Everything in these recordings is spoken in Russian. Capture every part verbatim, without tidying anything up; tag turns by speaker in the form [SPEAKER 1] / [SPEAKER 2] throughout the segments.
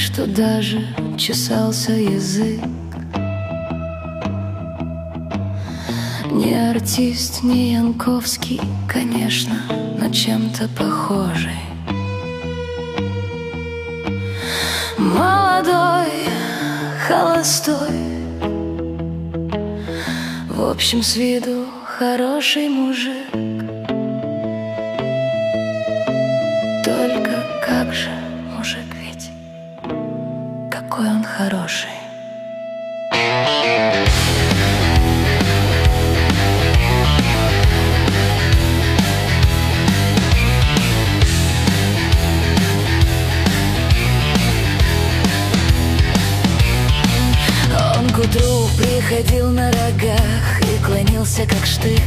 [SPEAKER 1] что даже чесался язык. Не артист, не Янковский, конечно, но чем-то похожий. Молодой, холостой, в общем, с виду хороший мужик. Только как же мужик ведь, какой он хороший. Он к утру приходил на рогах и клонился как штык.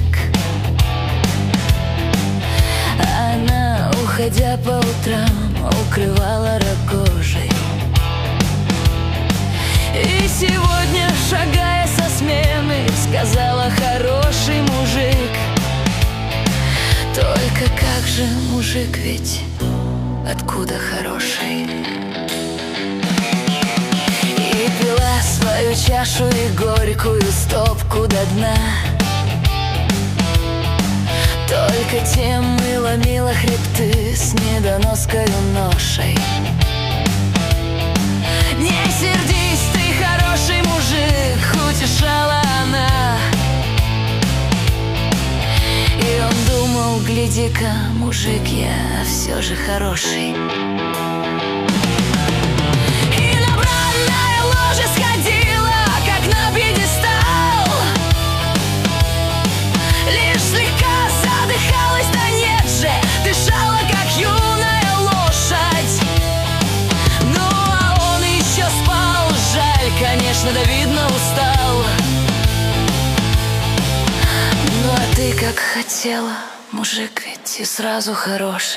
[SPEAKER 1] Она, уходя по утрам, укрывала рогожей. И сегодня, шагая со смены, сказала: хороший мужик. Только как же мужик ведь, откуда хороший? И пила свою чашу и горькую стопку до дна. Только тем и ломила хребты с недоноскою ношей. Не сердись, ты хороший мужик, утешала она. И он думал: гляди-ка, мужик, я все же хороший. И на бранное ложе сходила, как на пьедестал. Лишь слегка задыхалась, да нет же, дышала, как юная лошадь. Ну, а он еще спал, жаль, конечно, да видно устал. Ну, а ты как хотела, мужик ведь и сразу хороший.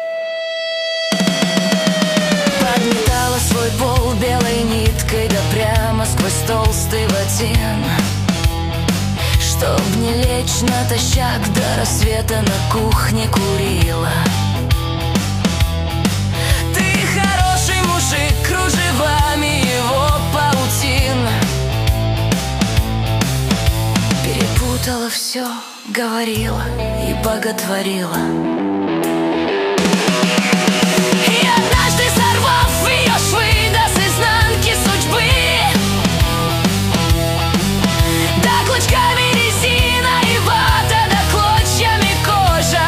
[SPEAKER 1] Подметала свой пол белой ниткой, да прямо сквозь толстый ватен, чтоб не лечь натощак, до рассвета на кухне курила. Ты хороший мужик, кружевами его паутин. Перепутала все, говорила и боготворила. И однажды, сорвав ее швы, да с изнанки судьбы, да клочками резина и вата, да клочьями кожа,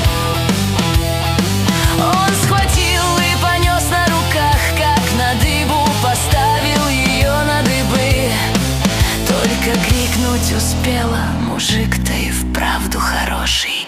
[SPEAKER 1] он схватил и понес на руках, как на дыбу, поставил ее на дыбы. Только крикнуть успела: мужик-то и вправду хороший.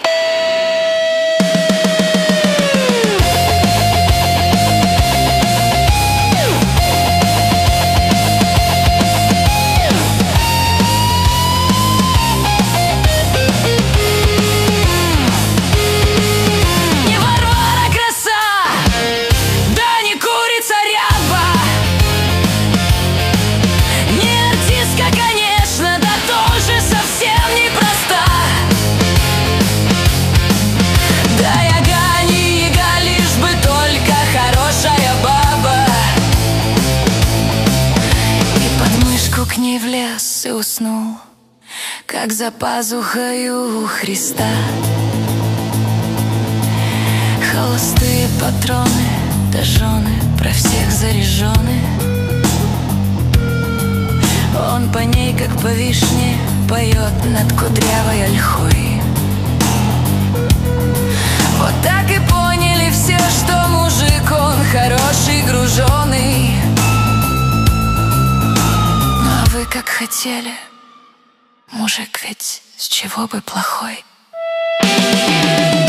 [SPEAKER 1] К ней в лес и уснул, как за пазухой у Христа. Холостые патроны, да жены про всех заряжены. Он по ней, как по вишне, поет над кудрявой ольхой. Вот так и поняли все, что мужик он хороший, груженый. Вы как хотели, мужик ведь с чего бы плохой.